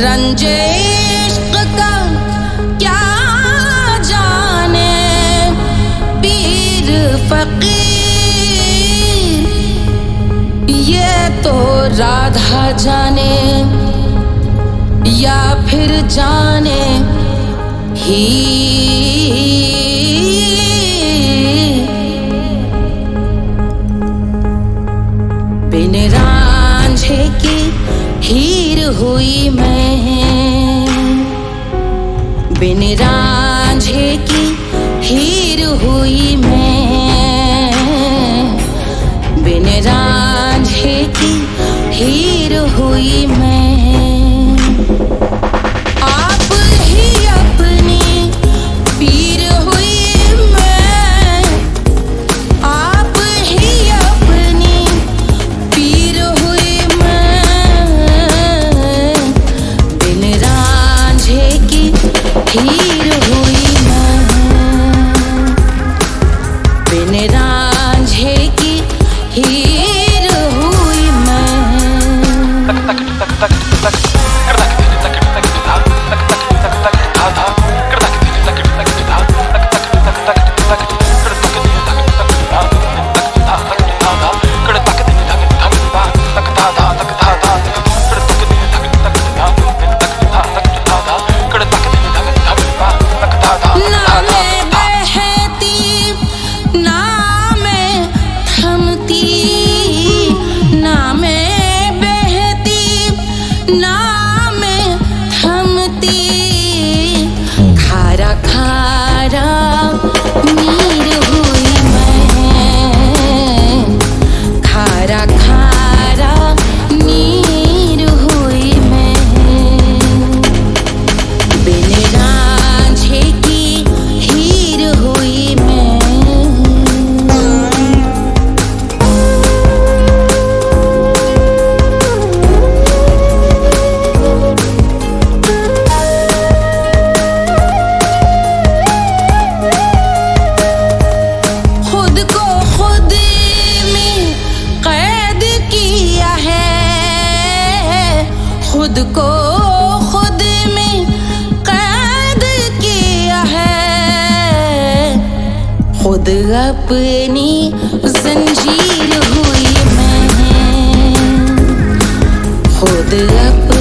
रंजे इश्क का क्या जाने पीर फकीर, ये तो राधा जाने या फिर जाने ही। बिन रांझे की हीर हुई मैं, बिन रांझे की हीर हुई मैं, बिन रांझे की हीर हुई मैं। आप ही अपनी पीर हुई मैं, आप ही अपनी पीर हुई मैं, बिन रांझे की हीर हुई मैं, बिन रांझे की हीर हुई मैं। खुद को खुद में कैद किया है, खुद अपनी जंजीर हुई मैं, खुद अपनी